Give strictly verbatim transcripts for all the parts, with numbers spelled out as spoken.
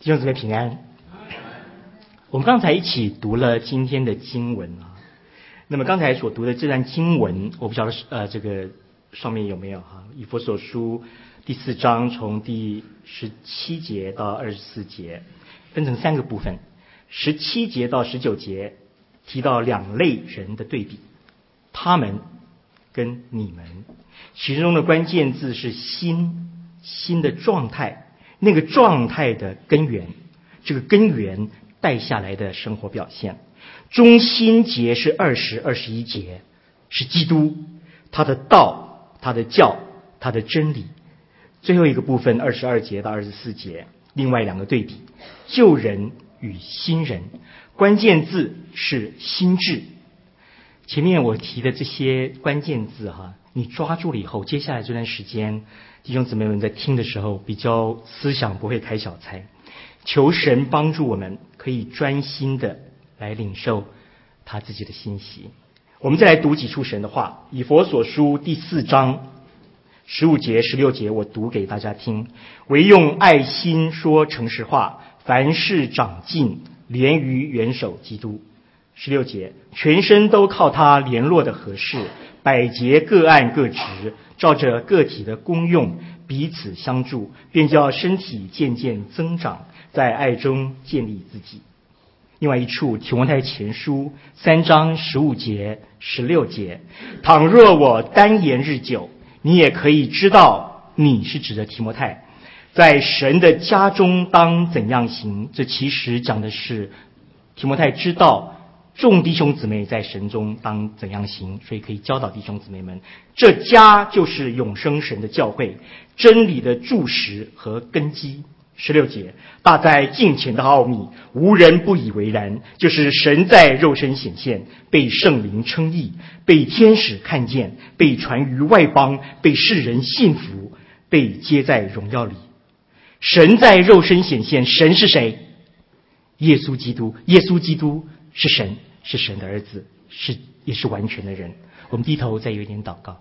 弟兄姊妹平安。我们刚才一起读了今天的经文啊。那么刚才所读的这段经文，我不晓得呃这个上面有没有哈？以弗所书第四章从第十七节到二十四节，分成三个部分。十七节到十九节提到两类人的对比，他们跟你们，其中的关键字是心，心的状态，那个状态的根源，这个根源带下来的生活表现。中心节是二十、二十一节，是基督，他的道，他的教，他的真理。最后一个部分二十二节到二十四节，另外两个对比，旧人与新人，关键字是心智。前面我提的这些关键字哈，你抓住了以后，接下来这段时间弟兄姊妹们在听的时候，比较思想不会开小差，求神帮助我们可以专心的来领受他自己的信息。我们再来读几处神的话，以弗所书第四章十五节、十六节，我读给大家听。唯用爱心说诚实话，凡事长进，连于元首基督。十六节，全身都靠他联络的合适，百节各按各职，照着个体的功用彼此相助，便叫身体渐渐增长，在爱中建立自己。另外一处，提摩太前书三章十五节、十六节，倘若我单言日久，你也可以知道，你是指的提摩太，在神的家中当怎样行。这其实讲的是提摩太知道众弟兄姊妹在神中当怎样行，所以可以教导弟兄姊妹们，这家就是永生神的教会，真理的柱石和根基。十六节，大在近前的奥秘，无人不以为然，就是神在肉身显现，被圣灵称义，被天使看见，被传于外邦，被世人信服，被接在荣耀里。神在肉身显现，神是谁？耶稣基督。耶稣基督是神，是神的儿子，是也是完全的人。我们低头再有一点祷告。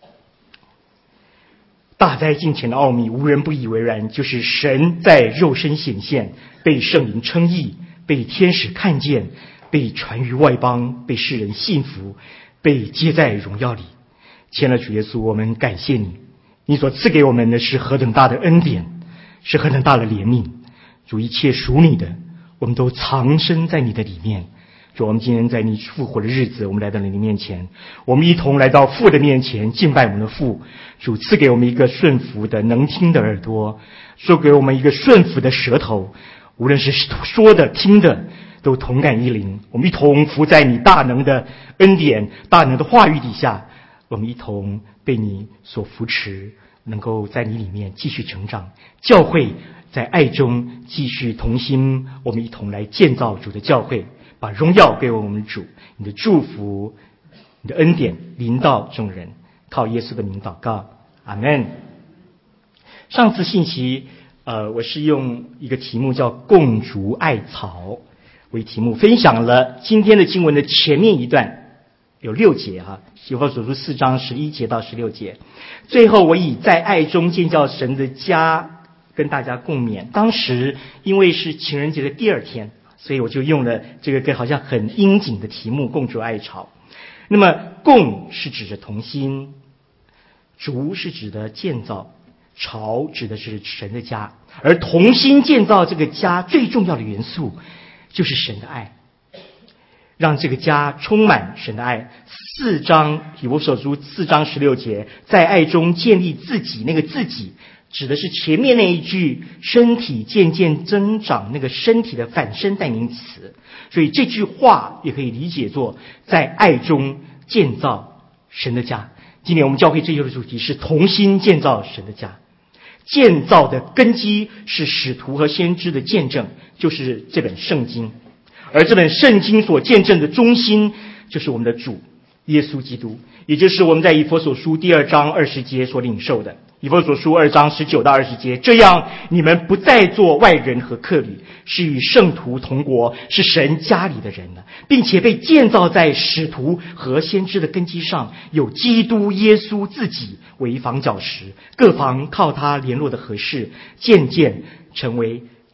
大在近前的奥秘，无人不以为然，就是神在肉身显现，被圣灵称义，被天使看见，被传于外邦，被世人信服，被接在荣耀里。亲爱的主耶稣，我们感谢你，你所赐给我们的是何等大的恩典，是何等大的怜悯。主，一切属你的，我们都藏身在你的里面。主，我们今天在你复活的日子，我们来到了你面前，我们一同来到父的面前敬拜我们的父。主赐给我们一个顺服的能听的耳朵，说给我们一个顺服的舌头，无论是说的听的都同感一灵。我们一同伏在你大能的恩典、大能的话语底下，我们一同被你所扶持，能够在你里面继续成长。教会在爱中继续同心，我们一同来建造主的教会，把荣耀给我们主，你的祝福，你的恩典临到众人，靠耶稣的名祷告，阿们。上次信息呃，我是用一个题目叫共筑爱巢为题目，分享了今天的经文的前面一段，有六节哈，以弗所书四章十一节到十六节。最后我以在爱中建造神的家跟大家共勉。当时因为是情人节的第二天，所以我就用了这个个好像很应景的题目，共筑爱巢。那么共是指着同心，筑是指的建造，巢指的是神的家。而同心建造这个家最重要的元素就是神的爱，让这个家充满神的爱。四章以弗所书四章十六节，在爱中建立自己，那个自己指的是前面那一句身体渐渐增长，那个身体的反身代名词。所以这句话也可以理解作在爱中建造神的家。今年我们教会这周的主题是同心建造神的家。建造的根基是使徒和先知的见证，就是这本圣经。而这本圣经所见证的中心就是我们的主耶稣基督，也就是我们在以弗所书第二章二十节所领受的。以弗所书二章十九到二十节，这样你们不再做外人和客旅，是与圣徒同国，是神家里的人了，并且被建造在使徒和先知的根基上，有基督耶稣自己为房角石，各房靠他联络的合适，渐渐成为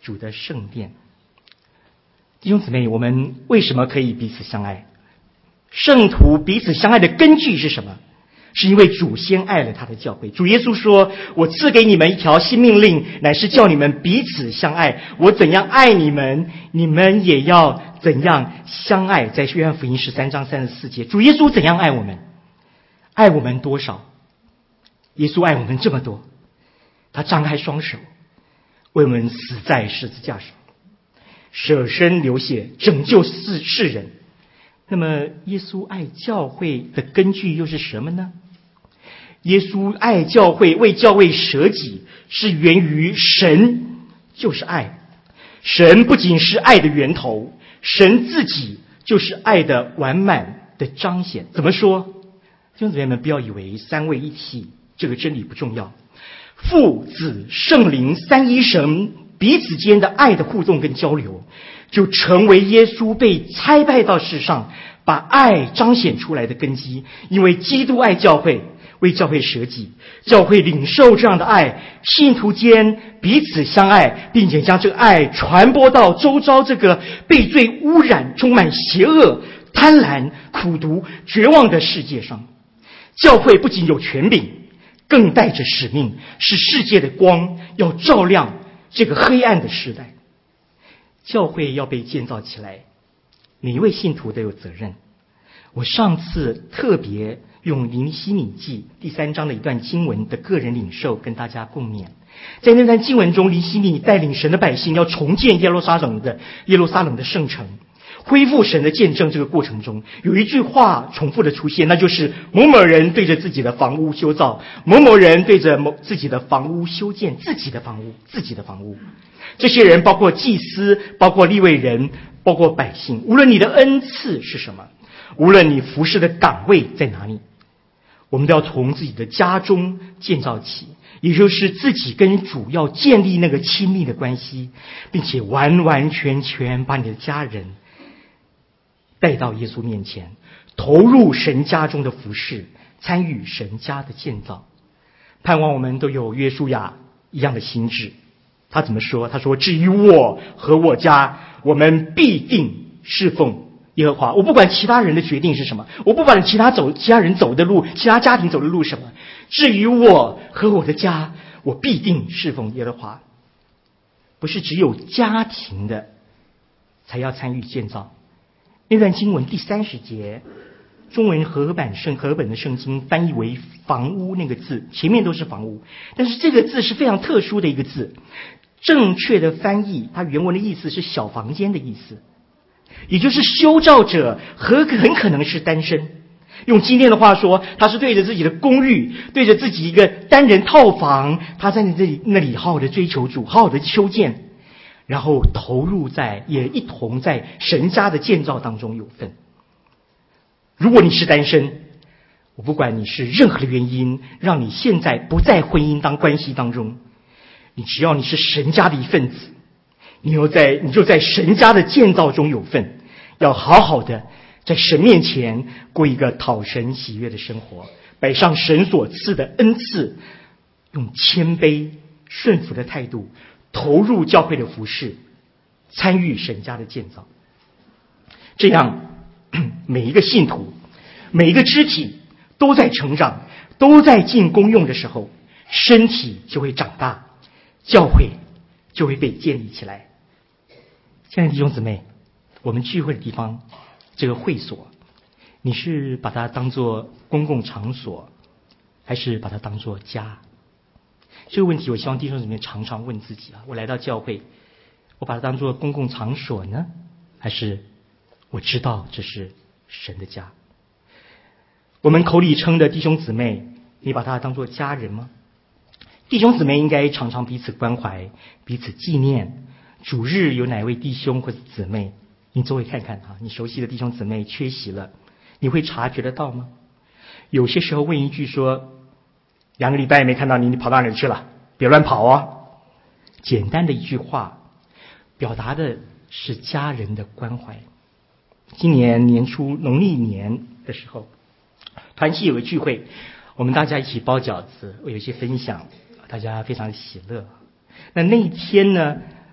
主的圣殿。弟兄姊妹，我们为什么可以彼此相爱？圣徒彼此相爱的根据是什么？是因为主先爱了他的教会。主耶稣说，我赐给你们一条新命令，乃是叫你们彼此相爱。我怎样爱你们，你们也要怎样相爱。在约翰福音十三章三十四节，主耶稣怎样爱我们？爱我们多少？耶稣爱我们这么多，他张开双手为我们死在十字架上，舍身流血拯救世世人。那么耶稣爱教会的根据又是什么呢？耶稣爱教会，为教会舍己，是源于神就是爱。神不仅是爱的源头，神自己就是爱的完满的彰显。怎么说？弟兄姊妹们，不要以为三位一体这个真理不重要。父子圣灵三一神彼此间的爱的互动跟交流，就成为耶稣被差派到世上把爱彰显出来的根基。因为基督爱教会，为教会舍己，教会领受这样的爱，信徒间彼此相爱，并且将这个爱传播到周遭这个被罪污染、充满邪恶、贪婪、苦毒、绝望的世界上。教会不仅有权柄，更带着使命，是世界的光，要照亮这个黑暗的时代。教会要被建造起来，每一位信徒都有责任。我上次特别用尼希米记第三章的一段经文的个人领受跟大家共勉。在那段经文中，尼希米带领神的百姓要重建耶路撒冷的耶路撒冷的圣城，恢复神的见证。这个过程中有一句话重复的出现，那就是某某人对着自己的房屋修造，某某人对着某自己的房屋修建自己的房屋自己的房屋。这些人包括祭司，包括利未人，包括百姓。无论你的恩赐是什么，无论你服侍的岗位在哪里，我们都要从自己的家中建造起，也就是自己跟主要建立那个亲密的关系，并且完完全全把你的家人带到耶稣面前，投入神家中的服事，参与神家的建造。盼望我们都有约书亚一样的心志。他怎么说？他说，至于我和我家，我们必定侍奉耶和华。我不管其他人的决定是什么，我不管其他走其他人走的路，其他家庭走的路是什么，至于我和我的家，我必定侍奉耶和华。不是只有家庭的才要参与建造。那段经文第三十节，中文和版圣和本的圣经翻译为房屋，那个字前面都是房屋，但是这个字是非常特殊的一个字。正确的翻译，它原文的意思是小房间的意思，也就是修造者很很可能是单身。用今天的话说，他是对着自己的公寓，对着自己一个单人套房，他在这里那里好好的追求主，好好的修建，然后投入在也一同在神家的建造当中有份。如果你是单身，我不管你是任何的原因让你现在不在婚姻当关系当中，你只要你是神家的一份子，你又在你就在神家的建造中有份，要好好的在神面前过一个讨神喜悦的生活，摆上神所赐的恩赐，用谦卑顺服的态度投入教会的服事，参与神家的建造。这样每一个信徒，每一个肢体都在成长，都在尽功用的时候，身体就会长大，教会就会被建立起来。亲爱的弟兄姊妹，我们聚会的地方，这个会所，你是把它当作公共场所，还是把它当作家？这个问题我希望弟兄姊妹常常问自己啊，我来到教会，我把它当作公共场所呢，还是我知道这是神的家？我们口里称的弟兄姊妹，你把它当作家人吗？弟兄姊妹应该常常彼此关怀，彼此纪念。主日有哪位弟兄或者姊妹，你周围看看啊，你熟悉的弟兄姊妹缺席了，你会察觉得到吗？有些时候问一句说，两个礼拜没看到你，你跑到哪里去了？别乱跑哦。简单的一句话，表达的是家人的关怀。今年年初农历年的时候，团契有个聚会，我们大家一起包饺子，我有一些分享，大家非常喜乐。那那一天呢，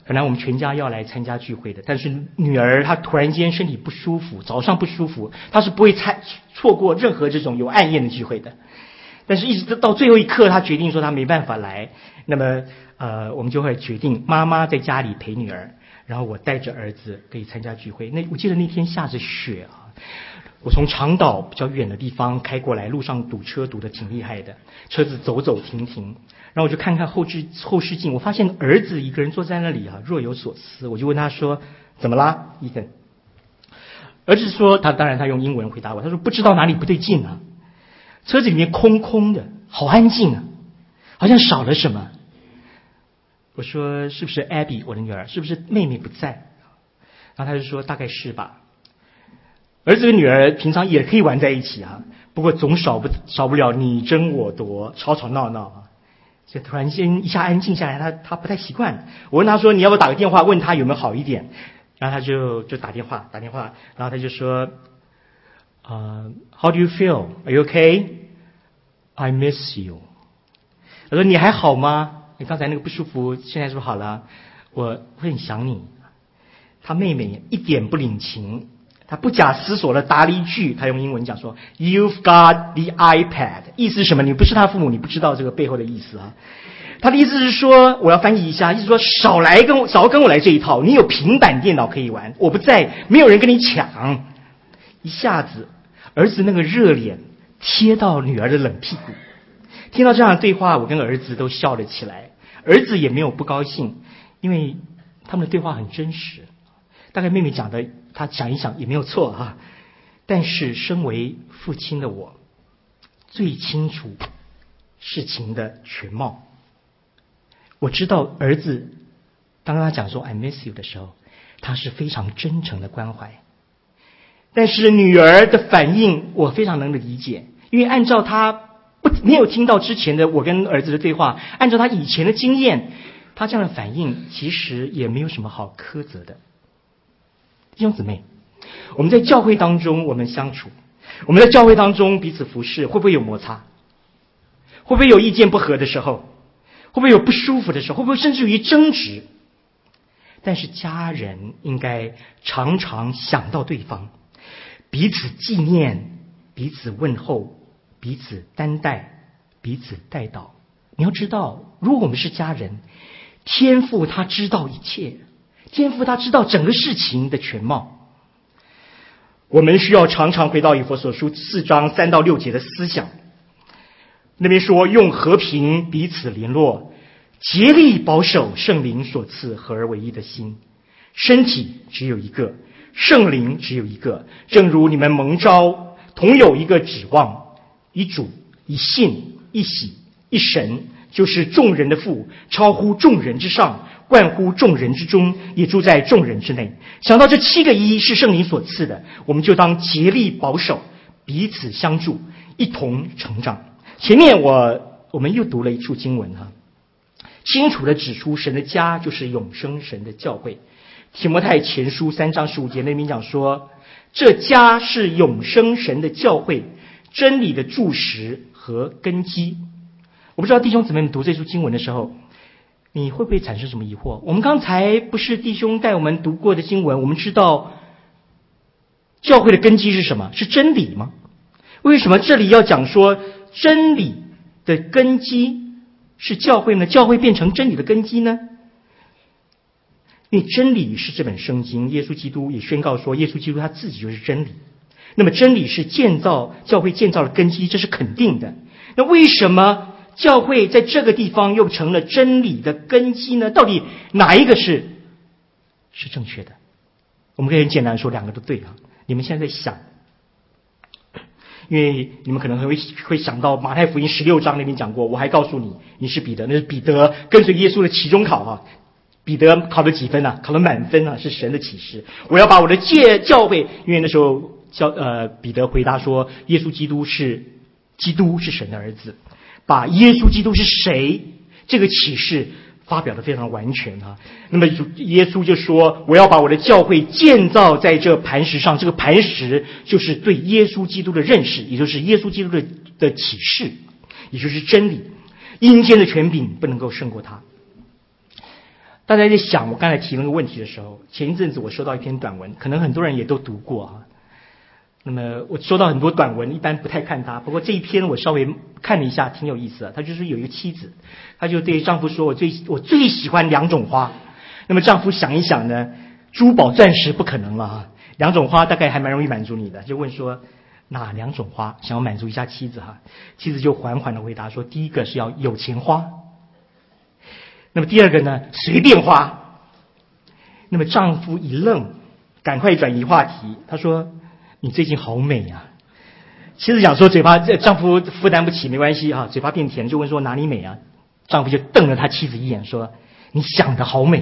本来我们全家要来参加聚会的，但是女儿她突然间身体不舒服，早上不舒服，她是不会参错过任何这种有暗宴的聚会的。但是一直到最后一刻，她决定说她没办法来，那么呃，我们就会决定妈妈在家里陪女儿，然后我带着儿子可以参加聚会。那我记得那天下着雪啊，我从长岛比较远的地方开过来，路上堵车堵得挺厉害的，车子走走停停。然后我就看看后视后视镜，我发现儿子一个人坐在那里啊，若有所思。我就问他说：“怎么啦，伊森？”儿子说：“他当然他用英文回答我，他说不知道哪里不对劲啊，车子里面空空的，好安静啊，好像少了什么。”我说：“是不是 Abby 我的女儿？是不是妹妹不在？”然后他就说：“大概是吧。”儿子跟女儿平常也可以玩在一起啊，不过总少不少不了你争我夺，吵吵闹闹啊。就突然间一下安静下来，他他不太习惯。我问他说：“你要不要打个电话问他有没有好一点？”然后他就就打电话打电话，然后他就说：“呃、uh, ，How do you feel? Are you okay? I miss you。”他说：“你还好吗？你刚才那个不舒服，现在是不是好了？我会很想你。”他妹妹一点不领情，他不假思索的答了一句，他用英文讲说 You've got the iPad， 意思是什么？你不是他父母，你不知道这个背后的意思啊。他的意思是说，我要翻译一下，意思说少来跟我少跟我来这一套，你有平板电脑可以玩，我不在，没有人跟你抢。一下子儿子那个热脸贴到女儿的冷屁股，听到这样的对话，我跟儿子都笑了起来，儿子也没有不高兴，因为他们的对话很真实。大概妹妹讲的他想一想也没有错啊，但是身为父亲的我最清楚事情的全貌。我知道儿子当他讲说 I miss you 的时候，他是非常真诚的关怀，但是女儿的反应我非常能理解，因为按照他不没有听到之前的我跟儿子的对话，按照他以前的经验，他这样的反应其实也没有什么好苛责的。弟兄姊妹，我们在教会当中我们相处，我们在教会当中彼此服侍，会不会有摩擦？会不会有意见不合的时候？会不会有不舒服的时候？会不会甚至于争执？但是家人应该常常想到对方，彼此纪念，彼此问候，彼此担待，彼此代祷。你要知道，如果我们是家人，天父他知道一切，天父他知道整个事情的全貌。我们需要常常回到以弗所书四章三到六节的思想，那边说用和平彼此联络，竭力保守圣灵所赐合而为一的心。身体只有一个，圣灵只有一个，正如你们蒙召同有一个指望，一主，一信，一喜，一神，就是众人的父，超乎众人之上，贯乎众人之中，也住在众人之内。想到这七个一是圣灵所赐的，我们就当竭力保守，彼此相助，一同成长。前面我我们又读了一处经文哈，清楚的指出神的家就是永生神的教会。提摩太前书三章十五节那边讲说，这家是永生神的教会，真理的柱石和根基。我不知道弟兄姊妹们读这处经文的时候，你会不会产生什么疑惑？我们刚才不是弟兄带我们读过的经文，我们知道教会的根基是什么？是真理吗？为什么这里要讲说真理的根基是教会呢？教会变成真理的根基呢？因为真理是这本圣经，耶稣基督也宣告说，耶稣基督他自己就是真理。那么真理是建造教会建造的根基，这是肯定的。那为什么教会在这个地方又成了真理的根基呢？到底哪一个是是正确的？我们可以很简单说，两个都对啊。你们现在在想，因为你们可能会会想到马太福音十六章那边讲过，我还告诉你，你是彼得，那是彼得跟随耶稣的期中考啊。彼得考了几分啊？考了满分啊，是神的启示。我要把我的戒教会，因为那时候教呃彼得回答说，耶稣基督是基督是神的儿子，把耶稣基督是谁这个启示发表的非常完全啊。那么耶稣就说，我要把我的教会建造在这磐石上，这个磐石就是对耶稣基督的认识，也就是耶稣基督的的启示，也就是真理。阴间的权柄不能够胜过他。 大家在想我刚才提那个问题的时候，前一阵子我收到一篇短文，可能很多人也都读过啊。那么我收到很多短文，一般不太看它，不过这一篇我稍微看了一下，挺有意思的。他就是有一个妻子，她就对丈夫说：“我最我最喜欢两种花。”那么丈夫想一想呢，珠宝钻石不可能了哈，两种花大概还蛮容易满足你的，就问说哪两种花，想要满足一下妻子哈。妻子就缓缓的回答说：“第一个是要有钱花。”那么第二个呢，随便花。那么丈夫一愣，赶快转移话题，他说：“你最近好美啊。”妻子讲说嘴巴，丈夫负担不起，没关系啊，嘴巴变甜，就问说哪里美啊？丈夫就瞪了他妻子一眼说：“你想得好美。”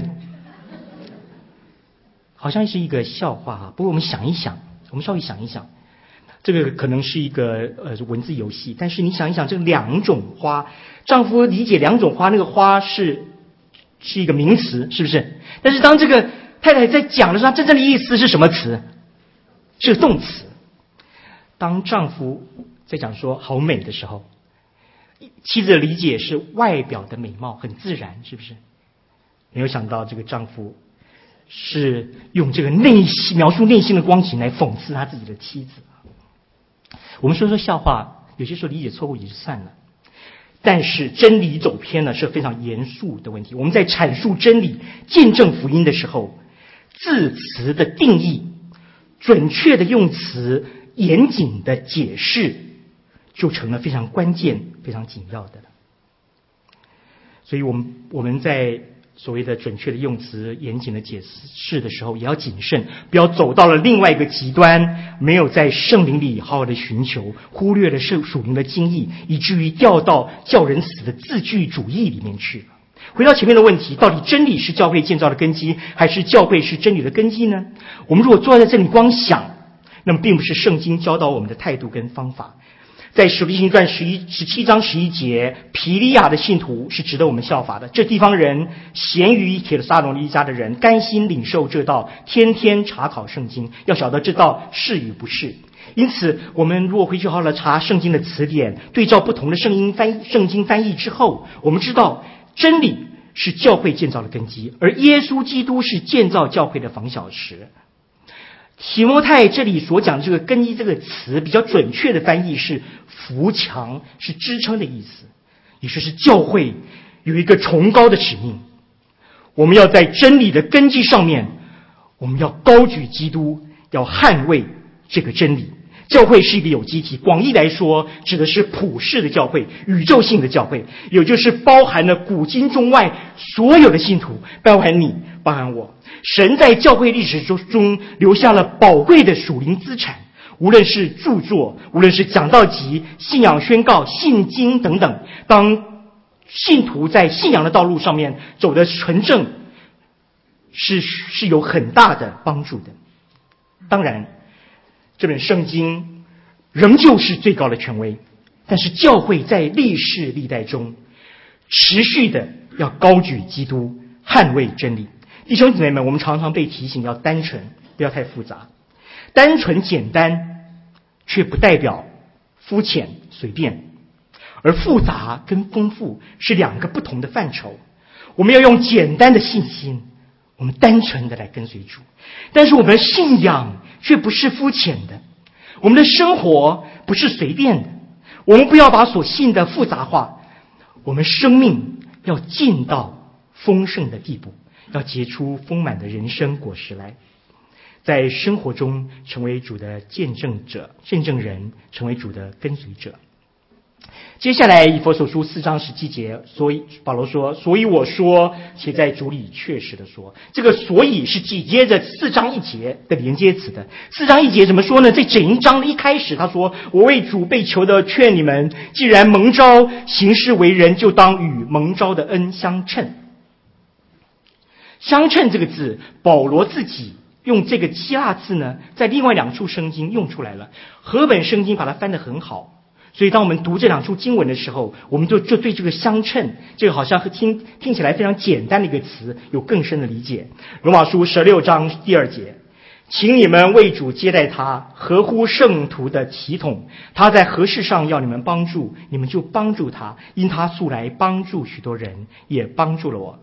好像是一个笑话哈，不过我们想一想，我们稍微想一想，这个可能是一个呃文字游戏，但是你想一想，这两种花，丈夫理解两种花，那个花是是一个名词，是不是？但是当这个太太在讲的时候，她真正的意思是什么词？是个动词。当丈夫在讲说好美的时候，妻子的理解是外表的美貌，很自然，是不是？没有想到这个丈夫是用这个内心描述内心的光景来讽刺他自己的妻子。我们说说笑话，有些时候理解错误也就算了，但是真理走偏了是非常严肃的问题。我们在阐述真理、见证福音的时候，字词的定义、准确的用词、严谨的解释，就成了非常关键、非常紧要的了。所以我们我们在所谓的准确的用词、严谨的解释的时候，也要谨慎，不要走到了另外一个极端，没有在圣灵里好好的寻求，忽略了圣属灵的经义，以至于掉到叫人死的字句主义里面去。回到前面的问题，到底真理是教会建造的根基，还是教会是真理的根基呢？我们如果坐在这里光想，那么并不是圣经教导我们的态度跟方法。在使徒行传十一十七章十一节，皮利亚的信徒是值得我们效法的。这地方人咸于铁撒罗尼迦的人，甘心领受这道，天天查考圣经，要晓得这道是与不是。因此，我们如果回去好好的查圣经的词典，对照不同的圣经翻圣经翻译之后，我们知道真理是教会建造的根基，而耶稣基督是建造教会的房小石。提摩太这里所讲的这个根基这个词，比较准确的翻译是扶墙，是支撑的意思，也就是教会有一个崇高的使命，我们要在真理的根基上面，我们要高举基督，要捍卫这个真理。教会是一个有机体，广义来说指的是普世的教会，宇宙性的教会，也就是包含了古今中外所有的信徒，包含你，包含我。神在教会历史中留下了宝贵的属灵资产，无论是著作，无论是讲道集、信仰宣告、信经等等，当信徒在信仰的道路上面走得纯正，是是有很大的帮助的。当然这本圣经仍旧是最高的权威，但是教会在历世历代中持续的要高举基督，捍卫真理。弟兄姊妹们，我们常常被提醒要单纯，不要太复杂。单纯简单却不代表肤浅随便，而复杂跟丰富是两个不同的范畴。我们要用简单的信心，我们单纯的来跟随主，但是我们的信仰却不是肤浅的，我们的生活不是随便的。我们不要把所信的复杂化，我们生命要进到丰盛的地步，要结出丰满的人生果实来，在生活中成为主的见证者、见证人，成为主的跟随者。接下来以弗所书四章十七节，所以保罗说，所以我说，且在主里确实的说，这个所以是紧接着四章一节的连接词的。四章一节怎么说呢？在整一章的一开始他说，我为主被求的劝你们，既然蒙召行事为人，就当与蒙召的恩相称。相称这个字，保罗自己用这个希腊字呢，在另外两处圣经用出来了。和本圣经把它翻得很好，所以当我们读这两处经文的时候，我们就就对这个相称，这个好像听听起来非常简单的一个词，有更深的理解。罗马书十六章第二节，请你们为主接待他，合乎圣徒的体统。他在何事上要你们帮助，你们就帮助他，因他素来帮助许多人，也帮助了我。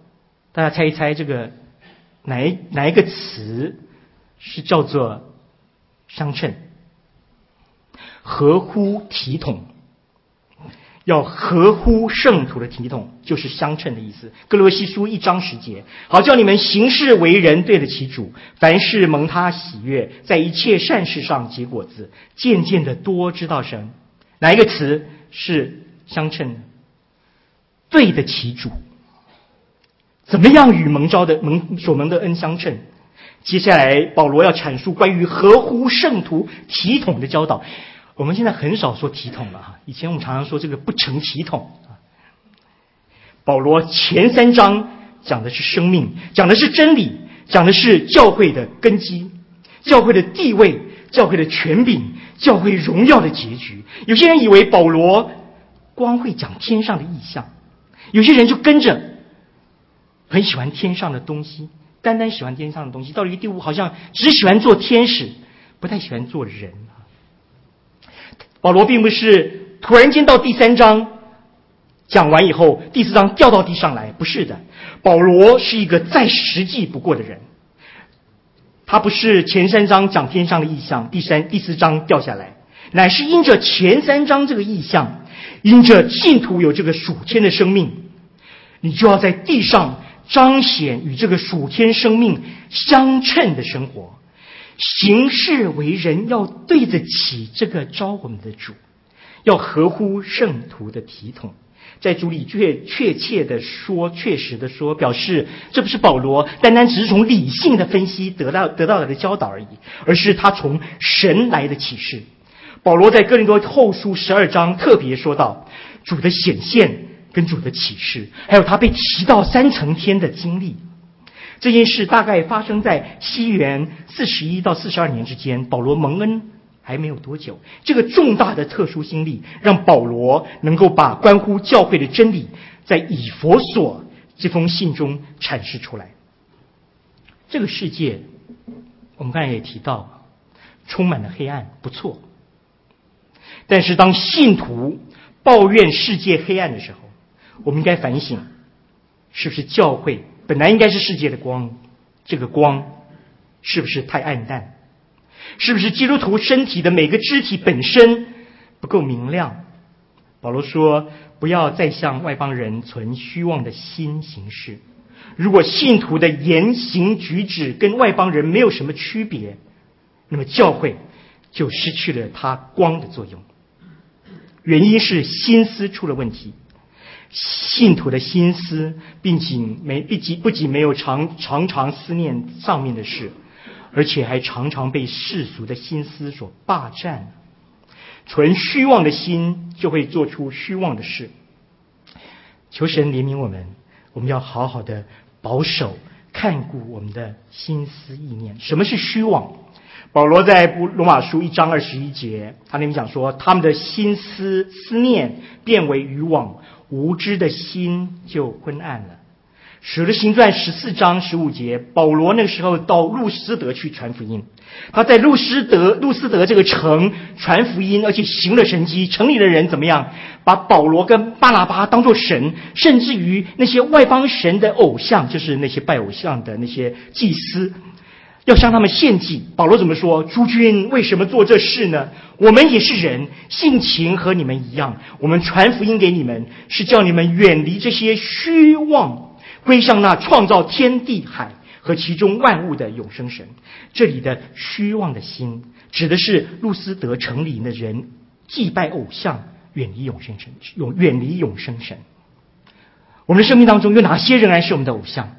大家猜一猜，这个哪一哪一个词是叫做相称？合乎体统，要合乎圣徒的体统，就是相称的意思。哥罗西书一章十节，好叫你们行事为人对得起主，凡事蒙他喜悦，在一切善事上结果子，渐渐的多知道神。哪一个词是相称的？对得起主。怎么样与蒙召的蒙所蒙的恩相称？接下来保罗要阐述关于合乎圣徒体统的教导。我们现在很少说体统了哈，以前我们常常说这个不成体统。保罗前三章讲的是生命，讲的是真理，讲的是教会的根基，教会的地位，教会的权柄，教会荣耀的结局。有些人以为保罗光会讲天上的异象，有些人就跟着很喜欢天上的东西，单单喜欢天上的东西，到了第五好像只喜欢做天使，不太喜欢做人。保罗并不是突然间到第三章讲完以后，第四章掉到地上来，不是的。保罗是一个再实际不过的人，他不是前三章讲天上的异象，第三、第四章掉下来，乃是因着前三章这个异象，因着信徒有这个属天的生命，你就要在地上彰显与这个属天生命相称的生活，行事为人要对得起这个召我们的主，要合乎圣徒的体统。在主里确确切的说，确实的说，表示这不是保罗单单只是从理性的分析得到得到的教导而已，而是他从神来的启示。保罗在哥林多后书十二章特别说到主的显现跟主的启示，还有他被提到三层天的经历。这件事大概发生在西元四十一到四十二年之间，保罗蒙恩还没有多久。这个重大的特殊经历让保罗能够把关乎教会的真理在以弗所这封信中阐释出来。这个世界我们刚才也提到充满了黑暗，不错，但是当信徒抱怨世界黑暗的时候，我们应该反省，是不是教会本来应该是世界的光，这个光是不是太暗淡？是不是基督徒身体的每个肢体本身不够明亮？保罗说，不要再向外邦人存虚妄的心行事。如果信徒的言行举止跟外邦人没有什么区别，那么教会就失去了它光的作用。原因是心思出了问题。信徒的心思并仅没不仅不仅没有常常常思念上面的事，而且还常常被世俗的心思所霸占。存虚妄的心就会做出虚妄的事。求神怜悯我们，我们要好好的保守看顾我们的心思意念。什么是虚妄？保罗在罗马书一章二十一节，他那边讲说，他们的心思思念变为渔网，无知的心就昏暗了。使徒行传十四章十五节，保罗那个时候到路斯德去传福音，他在路斯德路斯德这个城传福音，而且行了神迹，城里的人怎么样？把保罗跟巴拿巴当作神，甚至于那些外邦神的偶像，就是那些拜偶像的那些祭司，要向他们献祭。保罗怎么说？诸君为什么做这事呢？我们也是人，性情和你们一样。我们传福音给你们，是叫你们远离这些虚妄，归向那创造天地海和其中万物的永生神。这里的虚妄的心，指的是路斯德城里的人祭拜偶像，远离永生神，永远离永生神。我们的生命当中有哪些仍然是我们的偶像？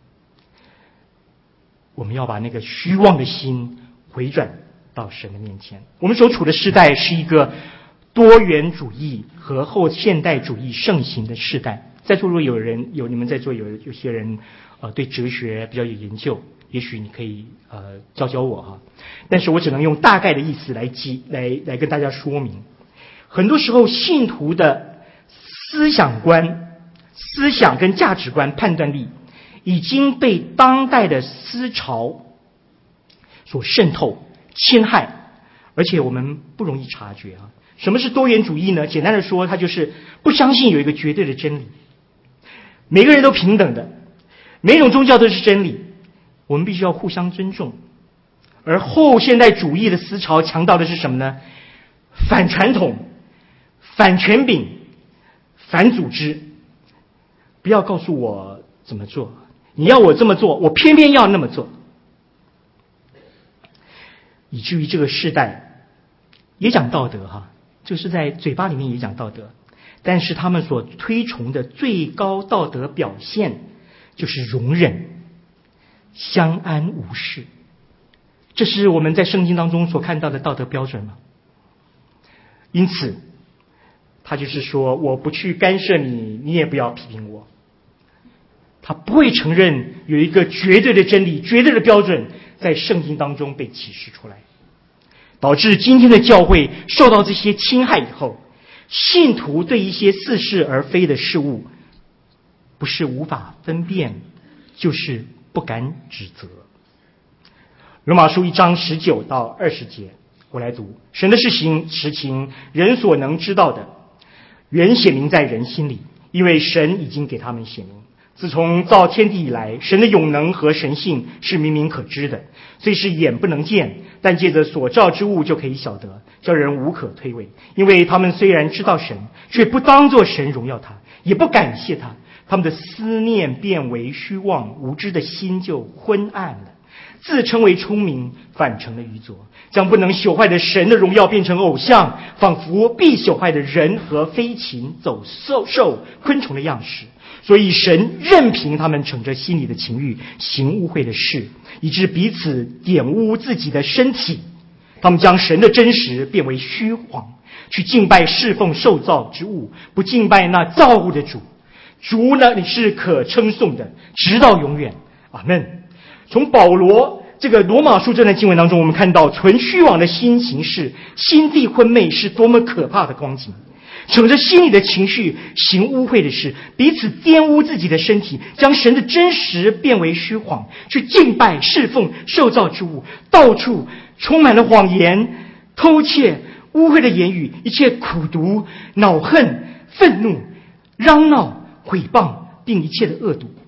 我们要把那个虚妄的心回转到神的面前。我们所处的时代是一个多元主义和后现代主义盛行的时代。在座如果有人有你们在座有有些人呃对哲学比较有研究，也许你可以呃教教我哈。但是我只能用大概的意思来记来来跟大家说明。很多时候信徒的思想观、思想跟价值观、判断力已经被当代的思潮所渗透、侵害，而且我们不容易察觉啊。什么是多元主义呢？简单的说，它就是不相信有一个绝对的真理，每个人都平等的， 每种宗教都是真理，我们必须要互相尊重。而后现代主义的思潮强调的是什么呢？反传统、反权柄、反组织。不要告诉我怎么做，你要我这么做，我偏偏要那么做。以至于这个世代也讲道德哈，就是在嘴巴里面也讲道德，但是他们所推崇的最高道德表现就是容忍、相安无事。这是我们在圣经当中所看到的道德标准吗？因此他就是说，我不去干涉你，你也不要批评我。他不会承认有一个绝对的真理、绝对的标准在圣经当中被启示出来，导致今天的教会受到这些侵害以后，信徒对一些似是而非的事物，不是无法分辨，就是不敢指责。罗马书一章十九到二十节，我来读：神的事情实情，人所能知道的，原显明在人心里，因为神已经给他们显明。自从造天地以来，神的永能和神性是明明可知的，虽是眼不能见，但借着所造之物就可以晓得，叫人无可推诿。因为他们虽然知道神，却不当作神荣耀他，也不感谢他，他们的思念变为虚妄，无知的心就昏暗了，自称为聪明，反成了愚拙，将不能朽坏的神的荣耀变成偶像，仿佛必朽坏的人和飞禽走兽兽昆虫的样式。所以神任凭他们逞着心里的情欲，行污秽的事，以致彼此玷污自己的身体。他们将神的真实变为虚谎，去敬拜侍奉受造之物，不敬拜那造物的主。主呢，你是可称颂的，直到永远。阿们。从保罗这个罗马书这段经文当中，我们看到存虚妄的心行事，心地昏昧是多么可怕的光景。逞着心里的情绪，行污秽的事，彼此玷污自己的身体，将神的真实变为虚谎，去敬拜侍奉受造之物，到处充满了谎言、偷窃、污秽的言语，一切苦毒、恼恨、愤怒、嚷闹、毁谤，并一切的恶毒。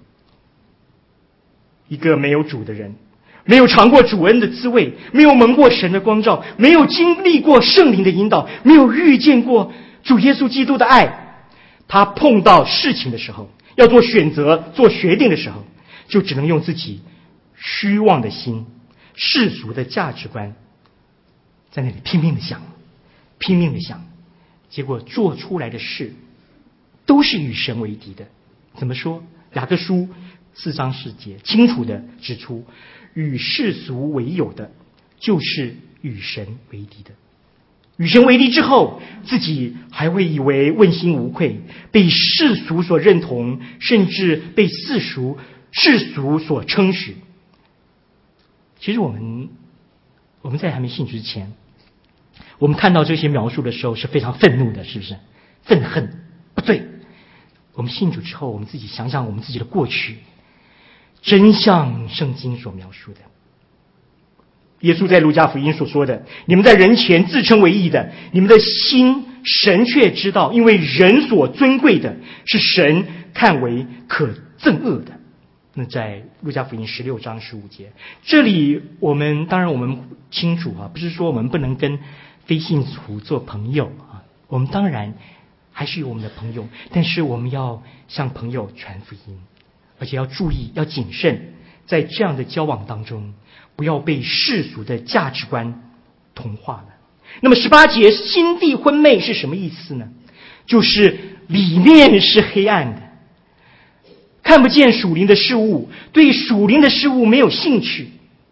一个没有主的人，没有尝过主恩的滋味，没有蒙过神的光照，没有经历过圣灵的引导，没有遇见过主耶稣基督的爱，他碰到事情的时候，要做选择、做决定的时候，就只能用自己虚妄的心、世俗的价值观，在那里拼命的想、拼命的想，结果做出来的事都是与神为敌的。怎么说？雅各书四章四节清楚的指出，与世俗为友的，就是与神为敌的。与神为敌之后，自己还会以为问心无愧，被世俗所认同，甚至被世俗世俗所称许。其实我们我们在还没信主之前，我们看到这些描述的时候是非常愤怒的，是不是？愤恨不对。我们信主之后，我们自己想想我们自己的过去，真像圣经所描述的。耶稣在路加福音所说的，你们在人前自称为义的，你们的心神却知道，因为人所尊贵的是神看为可憎恶的。那在路加福音十六章十五节，这里我们当然我们清楚啊，不是说我们不能跟非信徒做朋友啊，我们当然还是有我们的朋友，但是我们要向朋友传福音，而且要注意，要谨慎，在这样的交往当中，不要被世俗的价值观同化了。那么十八节心地昏昧是什么意思呢？就是里面是黑暗的，看不见属灵的事物，对属灵的事物没有兴趣。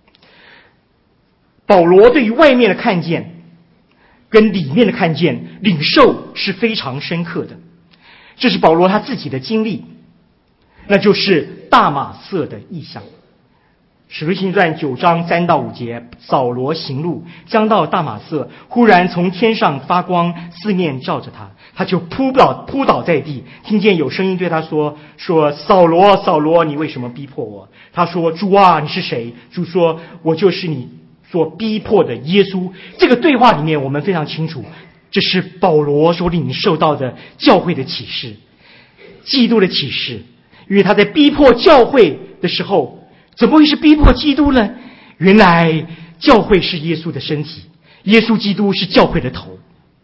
保罗对于外面的看见跟里面的看见领受是非常深刻的，这是保罗他自己的经历，那就是大马色的异象。使徒行传九章三到五节，扫罗行路，将到大马色，忽然从天上发光，四面照着他，他就扑倒扑倒在地，听见有声音对他说：“说扫罗，扫罗，你为什么逼迫我？”他说：“主啊，你是谁？”主说：“我就是你所逼迫的耶稣。”这个对话里面，我们非常清楚，这是保罗所领受到的教会的启示，基督的启示。 因为他在逼迫教会的时候，怎么会是逼迫基督呢？原来教会是耶稣的身体，耶稣基督是教会的头。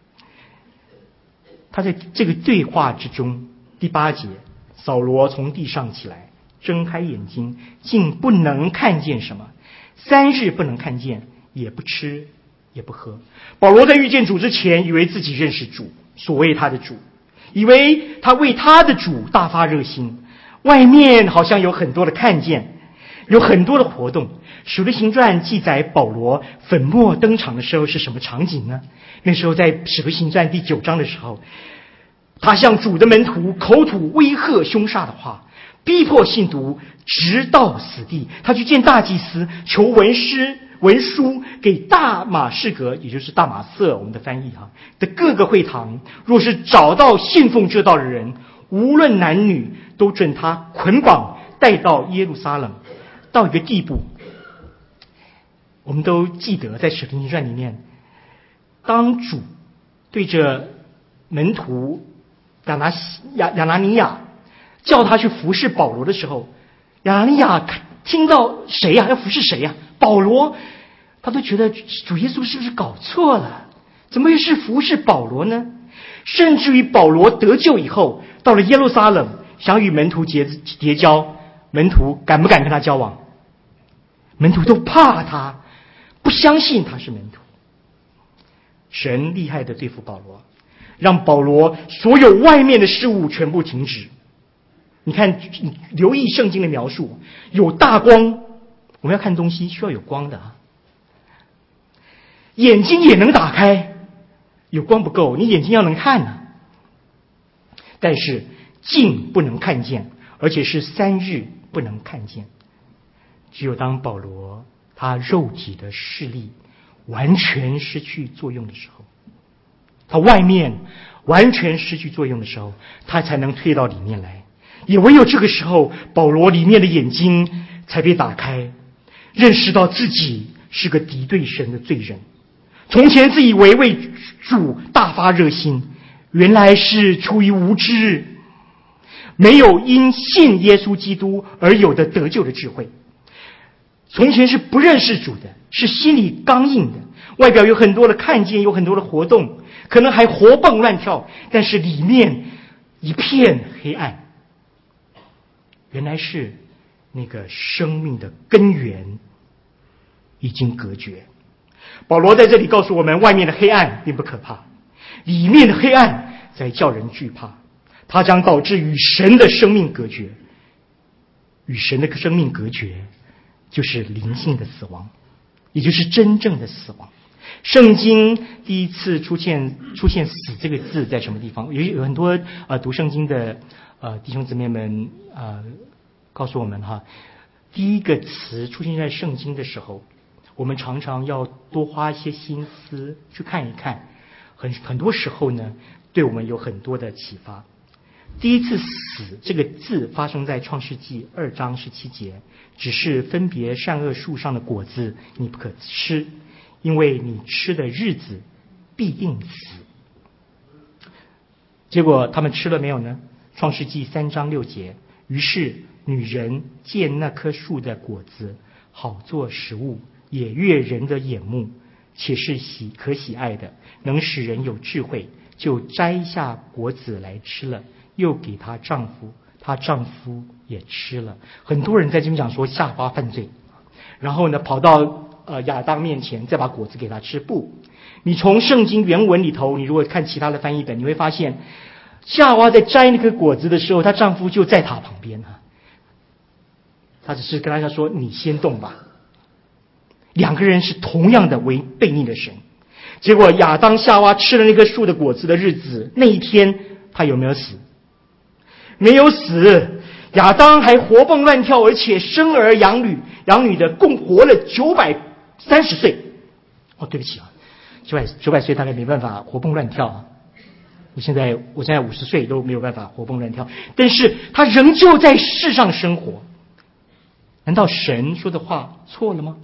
他在这个对话之中，第八节，扫罗从地上起来，睁开眼睛，竟不能看见什么，三日不能看见，也不吃也不喝。保罗在遇见主之前，以为自己认识主，所谓他的主，以为他为他的主大发热心，外面好像有很多的看见，有很多的活动。使徒行传记载保罗粉墨登场的时候是什么场景呢？那时候在使徒行传第九章的时候，他向主的门徒口吐威吓凶煞的话，逼迫信徒直到死地。他去见大祭司，求文师文书给大马士革，也就是大马色，我们的翻译哈的各个会堂，若是找到信奉这道的人，无论男女，都准他捆绑带到耶路撒冷。到一个地步，我们都记得在使徒行传里面，当主对着门徒亚拿亚亚拿尼亚叫他去服侍保罗的时候，亚拿尼亚听到谁呀、啊？要服侍谁呀、啊？保罗，他都觉得主耶稣是不是搞错了？怎么会是服侍保罗呢？甚至于保罗得救以后，到了耶路撒冷，想与门徒结结交，门徒敢不敢跟他交往？门徒都怕他，不相信他是门徒。神厉害的对付保罗，让保罗所有外面的事物全部停止。你看，留意圣经的描述，有大光，我们要看东西需要有光的啊。眼睛也能打开，有光不够，你眼睛要能看啊。但是镜不能看见，而且是三日不能看见。只有当保罗他肉体的视力完全失去作用的时候，他外面完全失去作用的时候，他才能退到里面来。也唯有这个时候，保罗里面的眼睛才被打开，认识到自己是个敌对神的罪人。从前自以为为主大发热心，原来是出于无知，没有因信耶稣基督而有的得救的智慧。从前是不认识主的，是心里刚硬的，外表有很多的看见，有很多的活动，可能还活蹦乱跳，但是里面一片黑暗。原来是那个生命的根源已经隔绝。保罗在这里告诉我们，外面的黑暗并不可怕，里面的黑暗才叫人惧怕。它将导致与神的生命隔绝，与神的生命隔绝就是灵性的死亡，也就是真正的死亡。圣经第一次出现出现死这个字在什么地方？有有很多呃读圣经的呃弟兄姊妹们呃告诉我们哈，第一个词出现在圣经的时候，我们常常要多花一些心思去看一看，很很多时候呢，对我们有很多的启发。第一次死这个字发生在创世纪二章十七节，只是分别善恶树上的果子你不可吃，因为你吃的日子必定死。结果他们吃了没有呢？创世纪三章六节，于是女人见那棵树的果子好做食物，也悦人的眼目，且是喜可喜爱的，能使人有智慧，就摘下果子来吃了，又给她丈夫，她丈夫也吃了。很多人在这边讲说夏娃犯罪，然后呢跑到呃亚当面前，再把果子给他吃。不，你从圣经原文里头，你如果看其他的翻译本，你会发现夏娃在摘那颗果子的时候，她丈夫就在她旁边啊，他只是跟她说你先动吧。两个人是同样的为悖逆的神。结果亚当夏娃吃了那棵树的果子的日子，那一天他有没有死？没有死。亚当还活蹦乱跳，而且生儿养女，养女的共活了九百三十岁。哦，对不起啊，九百九百岁大概没办法活蹦乱跳啊。我现在我现在五十岁都没有办法活蹦乱跳，但是他仍旧在世上生活。难道神说的话错了吗？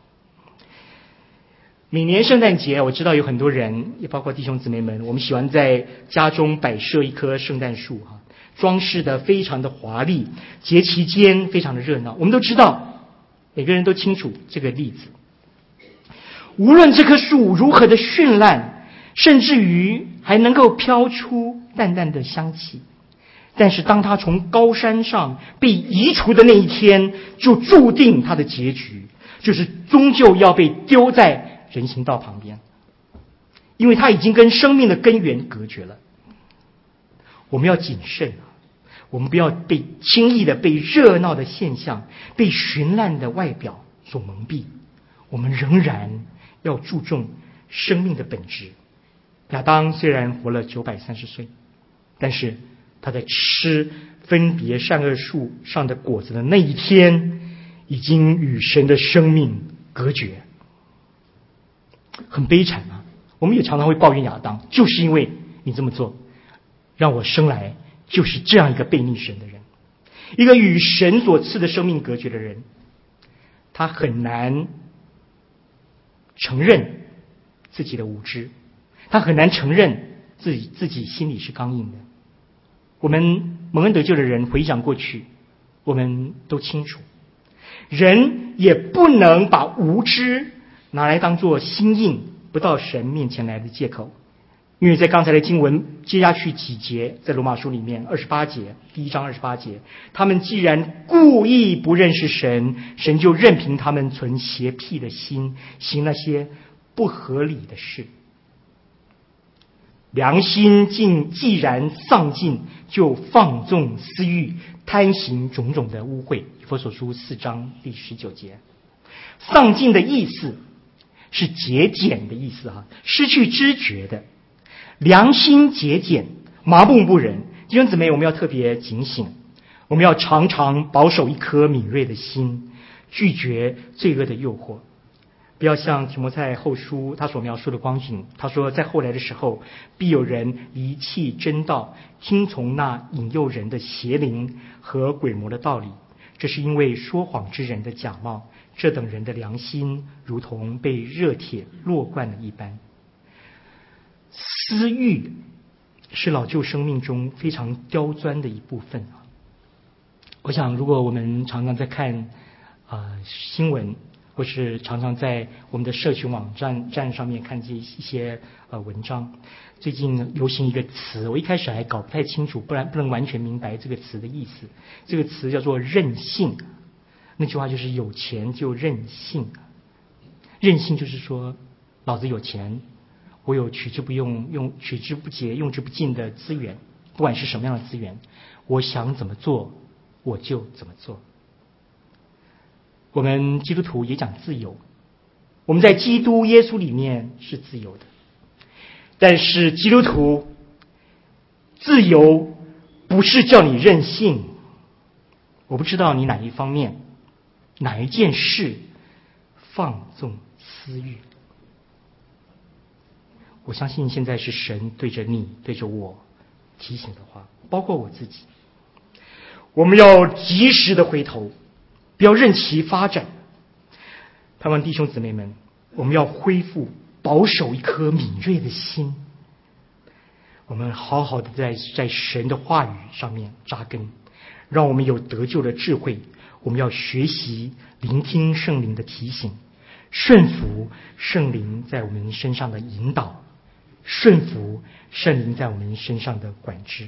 每年圣诞节，我知道有很多人，也包括弟兄姊妹们，我们喜欢在家中摆设一棵圣诞树哈。 装饰的非常的华丽，节期间非常的热闹。我们都知道，每个人都清楚这个例子。无论这棵树如何的绚烂，甚至于还能够飘出淡淡的香气，但是当它从高山上被移除的那一天，就注定它的结局就是终究要被丢在人行道旁边，因为它已经跟生命的根源隔绝了。我们要谨慎啊，我们不要被轻易的被热闹的现象、被绚烂的外表所蒙蔽，我们仍然要注重生命的本质。亚当虽然活了九百三十岁，但是他在吃分别善恶树上的果子的那一天，已经与神的生命隔绝，很悲惨啊！我们也常常会抱怨亚当，就是因为你这么做，让我生来就是这样一个悖逆神的人，一个与神所赐的生命隔绝的人，他很难承认自己的无知，他很难承认自己自己心里是刚硬的。我们蒙恩得救的人回想过去，我们都清楚，人也不能把无知拿来当作心硬不到神面前来的借口。因为在刚才的经文接下去几节，在罗马书里面二十八节，第一章二十八节，他们既然故意不认识神，神就任凭他们存邪僻的心，行那些不合理的事。良心尽既然丧尽，就放纵私欲，贪行种种的污秽。以弗所书四章第十九节。丧尽的意思是节俭的意思哈，失去知觉的。良心节俭，麻木不仁。弟兄姊妹，我们要特别警醒，我们要常常保守一颗敏锐的心，拒绝罪恶的诱惑。不要像提摩太后书他所描述的光景，他说在后来的时候，必有人离弃真道，听从那引诱人的邪灵和鬼魔的道理，这是因为说谎之人的假冒，这等人的良心如同被热铁烙惯了一般。私欲是老旧生命中非常刁钻的一部分啊。我想如果我们常常在看呃新闻，或是常常在我们的社群网站站上面看这一些呃文章，最近流行一个词，我一开始还搞不太清楚，不然不能完全明白这个词的意思。这个词叫做任性，那句话就是有钱就任性。任性就是说，老子有钱，我有取之不用、用取之不竭、用之不尽的资源，不管是什么样的资源，我想怎么做我就怎么做。我们基督徒也讲自由，我们在基督耶稣里面是自由的，但是基督徒自由不是叫你任性。我不知道你哪一方面哪一件事放纵私欲，我相信现在是神对着你对着我提醒的话，包括我自己，我们要及时的回头，不要任其发展。盼望弟兄姊妹们，我们要恢复保守一颗敏锐的心，我们好好的在在神的话语上面扎根，让我们有得救的智慧。我们要学习聆听圣灵的提醒，顺服圣灵在我们身上的引导，顺服圣灵在我们身上的管制。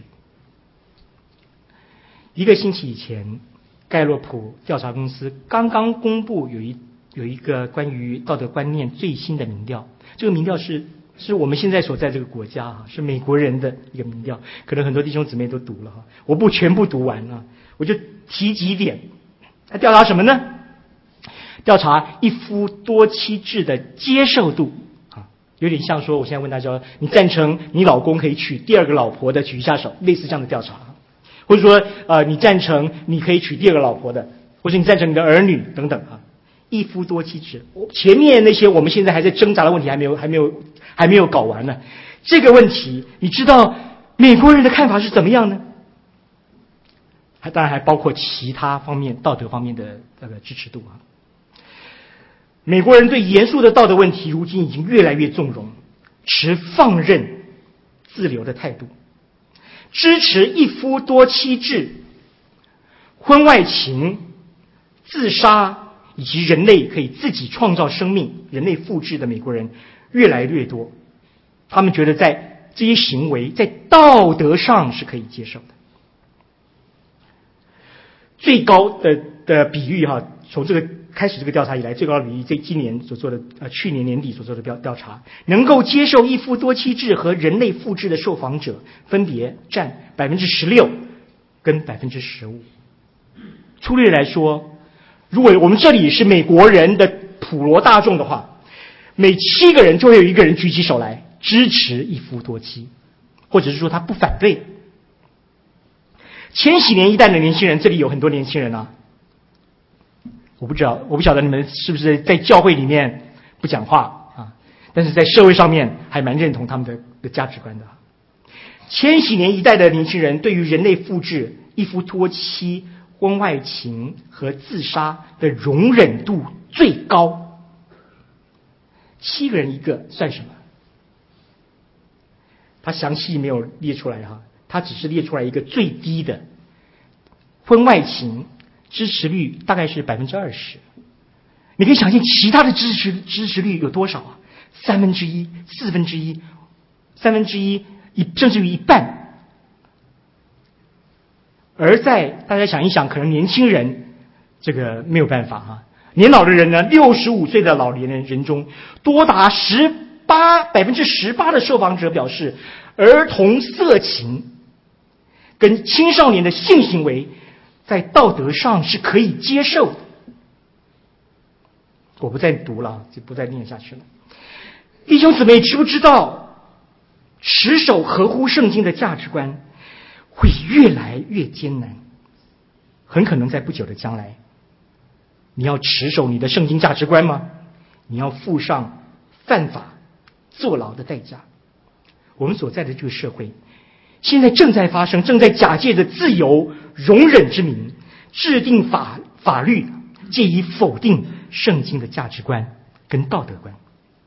一个星期以前，盖洛普调查公司刚刚公布有一有一个关于道德观念最新的民调，这个民调是是我们现在所在这个国家哈，是美国人的一个民调，可能很多弟兄姊妹都读了哈，我不全部读完啊，我就提几点。他调查什么呢？调查一夫多妻制的接受度啊，有点像说我现在问大家，你赞成你老公可以娶第二个老婆的举一下手，类似这样的调查。或者说呃，你赞成你可以娶第二个老婆的，或者你赞成你的儿女等等啊。一夫多妻制，前面那些我们现在还在挣扎的问题还没有还没有还没有搞完呢。这个问题你知道美国人的看法是怎么样呢？还当然还包括其他方面道德方面的那个支持度啊。美国人对严肃的道德问题如今已经越来越纵容，持放任自由的态度。 支持一夫多妻制、婚外情、自杀以及人类可以自己创造生命、人类复制的美国人越来越多。他们觉得在这些行为在道德上是可以接受的。最高的的比率哈，从这个开始这个调查以来，最高的比例，这今年所做的呃去年年底所做的调调查，能够接受一夫多妻制和人类复制的受访者，分别占百分之十六跟百分之十五。粗略来说，如果我们这里是美国人的普罗大众的话，每七个人就会有一个人举起手来支持一夫多妻，或者是说他不反对。千禧年一代的年轻人，这里有很多年轻人啊，我不知道，我不晓得你们是不是在教会里面不讲话啊，但是在社会上面还蛮认同他们的的价值观的。千禧年一代的年轻人对于人类复制、一夫多妻、婚外情和自杀的容忍度最高，七个人一个算什么？他详细没有列出来哈，他只是列出来一个最低的婚外情支持率大概是百分之二十。你可以想象其他的支持支持率有多少啊？三分之一、四分之一、三分之一，一甚至于一半。而在大家想一想，可能年轻人这个没有办法哈，年老的人呢，六十五岁的老年人人中，多达十八百分之十八的受访者表示，儿童色情跟青少年的性行为在道德上是可以接受的。我不再读了，就不再念下去了。弟兄姊妹，知不知道持守合乎圣经的价值观会越来越艰难？很可能在不久的将来，你要持守你的圣经价值观吗？你要付上犯法坐牢的代价。我们所在的这个社会现在正在发生，正在假借着自由容忍之名制定法法律，借以否定圣经的价值观跟道德观。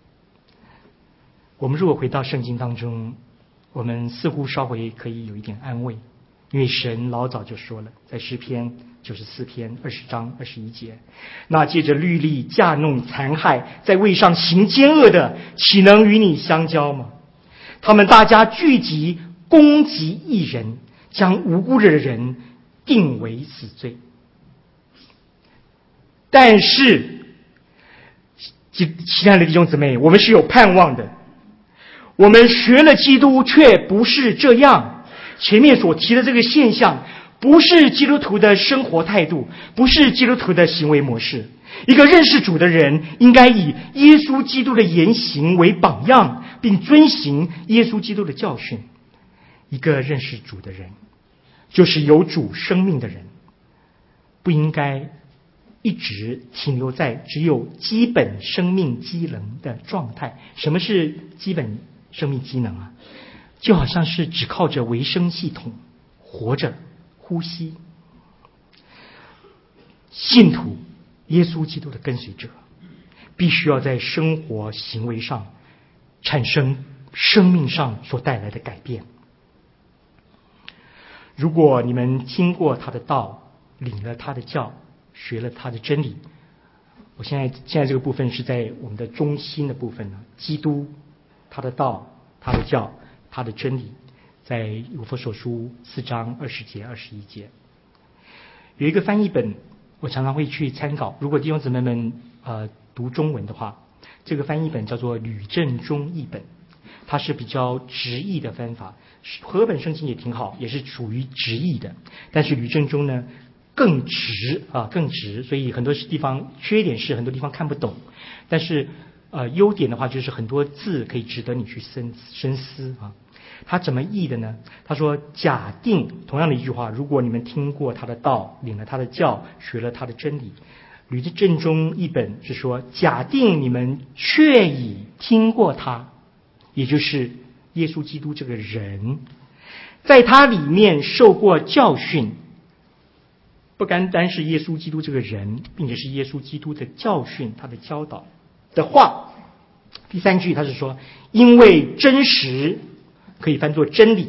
我们如果回到圣经当中，我们似乎稍微可以有一点安慰，因为神老早就说了，在诗篇九十四篇二十章二十一节，那借着律例架弄残害，在位上行奸恶的，岂能与你相交吗？他们大家聚集攻击一人，将无辜的人定为死罪。但是亲爱的弟兄姊妹，我们是有盼望的。我们学了基督，却不是这样。前面所提的这个现象，不是基督徒的生活态度，不是基督徒的行为模式。一个认识主的人，应该以耶稣基督的言行为榜样，并遵行耶稣基督的教训。一个认识主的人，就是有主生命的人，不应该一直停留在只有基本生命机能的状态。什么是基本生命机能啊？就好像是只靠着维生系统活着呼吸。信徒耶稣基督的跟随者必须要在生活行为上产生生命上所带来的改变。如果你们听过他的道，领了他的教，学了他的真理，我现在现在这个部分是在我们的中心的部分呢，基督他的道，他的教，他的真理，在以弗所书四章二十节二十一节。有一个翻译本我常常会去参考，如果弟兄姊妹们呃读中文的话，这个翻译本叫做吕正中译本，它是比较直译的翻法。和本圣经也挺好，也是属于直译的，但是吕正中呢更直啊，更直，所以很多地方缺点是很多地方看不懂，但是呃优点的话就是很多字可以值得你去深深思啊。他怎么译的呢？他说：假定同样的一句话，如果你们听过他的道，领了他的教，学了他的真理，吕正中译本是说：假定你们确已听过他，也就是耶稣基督这个人，在他里面受过教训，不单单是耶稣基督这个人，并且是耶稣基督的教训，他的教导的话。第三句他是说，因为真实可以翻作真理，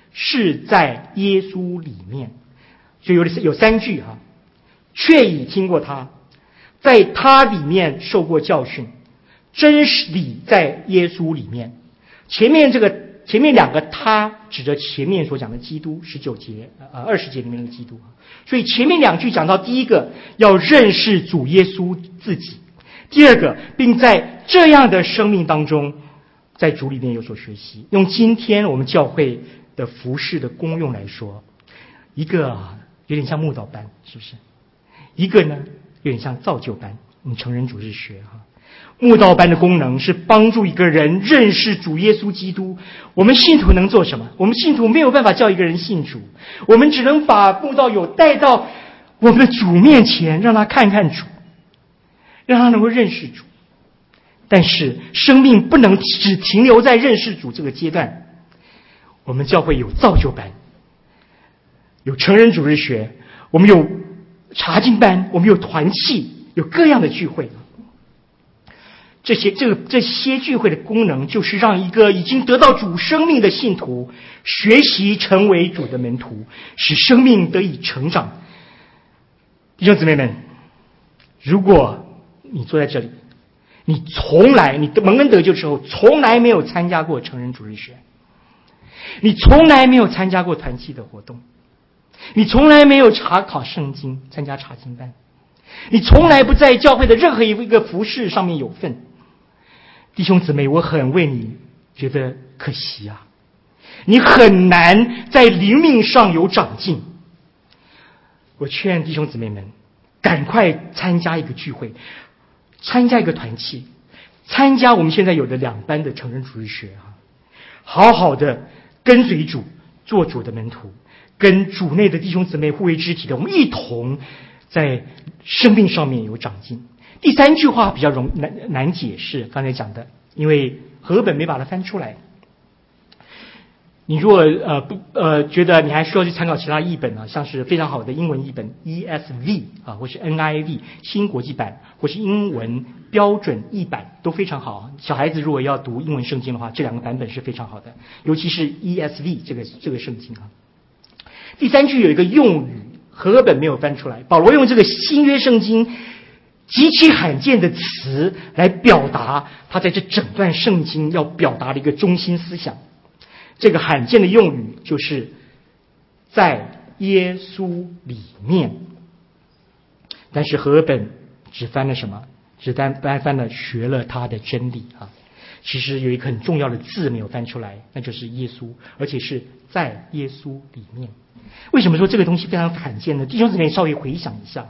是在耶稣里面。所以有有三句哈、啊，却已听过他，在他里面受过教训，真理在耶稣里面。前面这个前面两个他指着前面所讲的基督，十九节呃二十节里面的基督。所以前面两句讲到，第一个要认识主耶稣自己，第二个并在这样的生命当中在主里面有所学习。用今天我们教会的服事的功用来说，一个有点像慕道班，是不是？一个呢有点像造就班，我们成人主日学哈。慕道班的功能是帮助一个人认识主耶稣基督。我们信徒能做什么？我们信徒没有办法叫一个人信主，我们只能把慕道友带到我们的主面前，让他看看主，让他能够认识主。但是生命不能只停留在认识主这个阶段。我们教会有造就班，有成人主日学，我们有查经班，我们有团契，有各样的聚会。这些这个这些聚会的功能，就是让一个已经得到主生命的信徒学习成为主的门徒，使生命得以成长。弟兄姊妹们，如果你坐在这里，你从来你蒙恩得救之后从来没有参加过成人主日学，你从来没有参加过团契的活动，你从来没有查考圣经，参加查经班，你从来不在教会的任何一个服事上面有份，弟兄姊妹，我很为你觉得可惜啊！你很难在灵命上有长进。我劝弟兄姊妹们，赶快参加一个聚会，参加一个团契，参加我们现在有的两班的成人主日学啊，好好的跟随主，做主的门徒，跟主内的弟兄姊妹互为肢体的，我们一同在生命上面有长进。第三句话比较容难难解释，刚才讲的，因为和本没把它翻出来。你如果呃不呃觉得你还需要去参考其他译本啊，像是非常好的英文译本 E S V 啊，或是 N I V 新国际版，或是英文标准译版都非常好。小孩子如果要读英文圣经的话，这两个版本是非常好的，尤其是 E S V 这个这个圣经啊。第三句有一个用语，和本没有翻出来，保罗用这个新约圣经极其罕见的词来表达他在这整段圣经要表达的一个中心思想。这个罕见的用语就是在耶稣里面，但是和本只翻了什么？只单单翻了学了他的真理啊。其实有一个很重要的字没有翻出来，那就是耶稣，而且是在耶稣里面。为什么说这个东西非常罕见呢？弟兄姊妹稍微回想一下，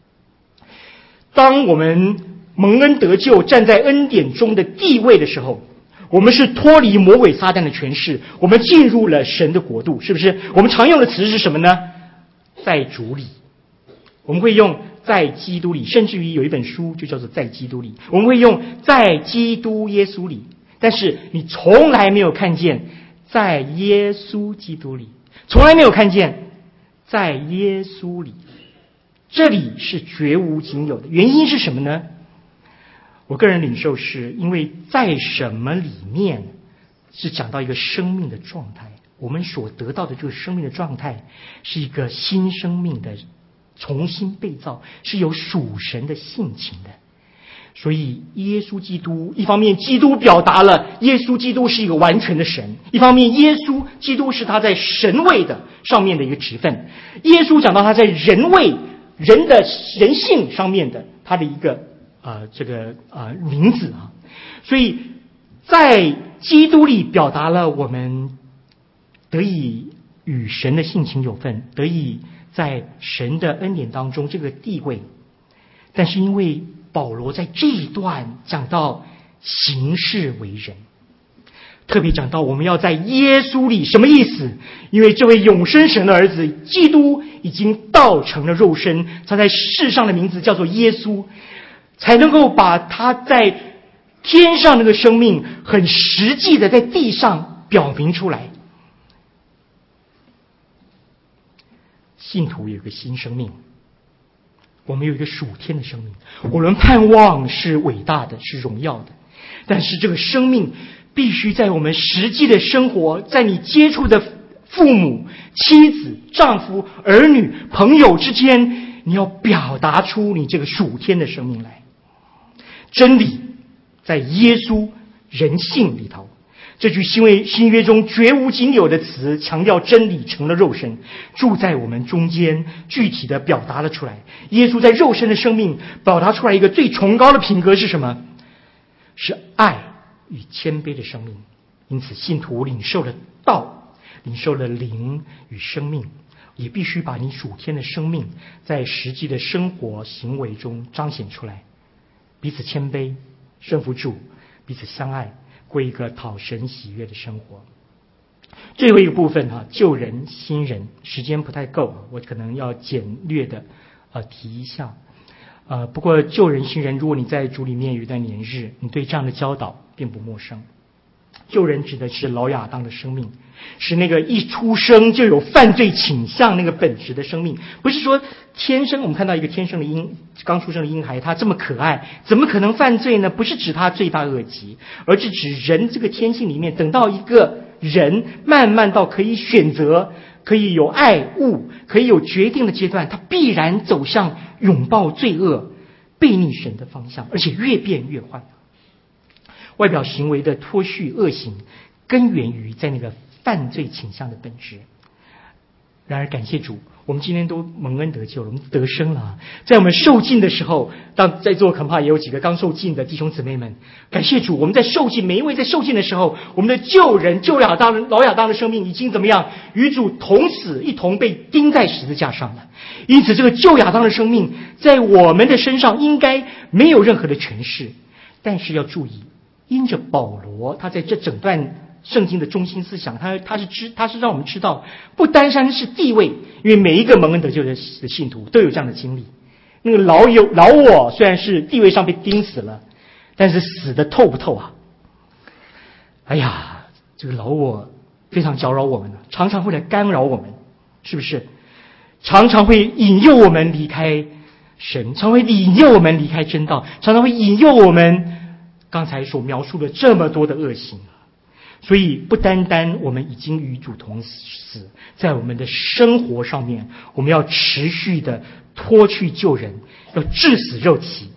当我们蒙恩得救，站在恩典中的地位的时候，我们是脱离魔鬼撒旦的权势，我们进入了神的国度，是不是？我们常用的词是什么呢？在主里。我们会用在基督里，甚至于有一本书就叫做在基督里，我们会用在基督耶稣里。但是你从来没有看见在耶稣基督里，从来没有看见在耶稣里，这里是绝无仅有的。原因是什么呢？我个人领受是因为在什么里面是讲到一个生命的状态，我们所得到的这个生命的状态是一个新生命的重新被造，是有属神的性情的。所以耶稣基督一方面基督表达了耶稣基督是一个完全的神，一方面耶稣基督是他在神位的上面的一个职分。耶稣讲到他在人位人的人性上面的他的一个呃这个呃名字啊。所以在基督里表达了我们得以与神的性情有份，得以在神的恩典当中这个地位。但是因为保罗在这一段讲到行事为人，特别讲到我们要在耶稣里，什么意思？因为这位永生神的儿子基督已经道成了肉身，他在世上的名字叫做耶稣，才能够把他在天上那个生命很实际的在地上表明出来。信徒有一个新生命，我们有一个属天的生命，我们盼望是伟大的，是荣耀的，但是这个生命必须在我们实际的生活，在你接触的父母、妻子、丈夫、儿女、朋友之间，你要表达出你这个属天的生命来。真理在耶稣人性里头，这句新约新约中绝无仅有的词，强调真理成了肉身，住在我们中间，具体的表达了出来。耶稣在肉身的生命表达出来一个最崇高的品格是什么？是爱与谦卑的生命。因此信徒领受了道，领受了灵与生命，也必须把你属天的生命在实际的生活行为中彰显出来。彼此谦卑，顺服主，彼此相爱，过一个讨神喜悦的生活。最后一个部分哈，救人新人，时间不太够，我可能要简略的呃提一下。呃，不过救人新人，如果你在主里面有一段年日，你对这样的教导并不陌生。救人指的是老亚当的生命，是那个一出生就有犯罪倾向那个本质的生命。不是说天生我们看到一个天生的婴刚出生的婴孩，他这么可爱，怎么可能犯罪呢？不是指他罪大恶极，而是指人这个天性里面，等到一个人慢慢到可以选择，可以有爱恶，可以有决定的阶段，他必然走向拥抱罪恶、背逆神的方向，而且越变越坏。外表行为的脱序恶行，根源于在那个犯罪倾向的本质。然而感谢主，我们今天都蒙恩得救了，我们得生了。在我们受尽的时候，当在座恐怕也有几个刚受尽的弟兄姊妹们，感谢主，我们在受尽，每一位在受尽的时候，我们的旧人旧亚当老亚当的生命已经怎么样？与主同死，一同被钉在十字架上了。因此这个旧亚当的生命在我们的身上应该没有任何的权势。但是要注意，因着保罗他在这整段圣经的中心思想，他他是知他是让我们知道，不单单是地位，因为每一个蒙恩得救的信徒都有这样的经历。那个老有老我虽然是地位上被钉死了，但是死的透不透啊？哎呀，这个老我非常搅扰我们，常常会来干扰我们，是不是？常常会引诱我们离开神，常会引诱我们离开真道，常常会引诱我们刚才所描述的这么多的恶行。所以不单单我们已经与主同死，在我们的生活上面，我们要持续的脱去旧人，要治死肉体。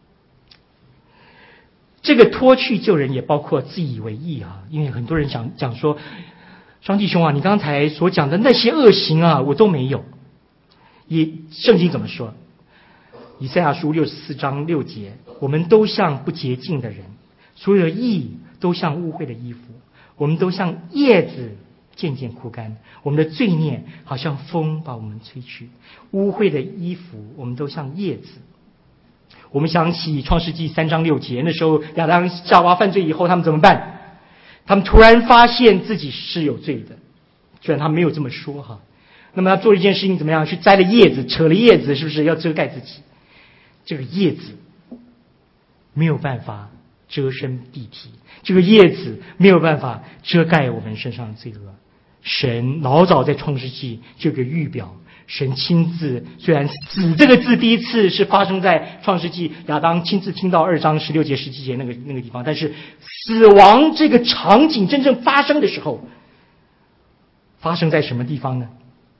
这个脱去旧人也包括自以为义啊，因为很多人讲讲说，张弟兄啊，你刚才所讲的那些恶行啊，我都没有。也圣经怎么说？以赛亚书六十四章六节，我们都像不洁净的人，所有的义都像污秽的衣服，我们都像叶子渐渐枯干，我们的罪孽好像风把我们吹去，污秽的衣服我们都像叶子。我们想起创世纪三章六节，那时候亚当夏娃犯罪以后，他们怎么办？他们突然发现自己是有罪的，虽然他没有这么说哈。那么他做了一件事情怎么样？去摘了叶子，扯了叶子，是不是要遮盖自己？这个叶子没有办法遮身蔽体，这个叶子没有办法遮盖我们身上的罪恶。神老早在创世纪就有个预表，神亲自，虽然死这个字第一次是发生在创世纪，亚当亲自听到二章十六节十七节那个那个地方，但是死亡这个场景真正发生的时候，发生在什么地方呢？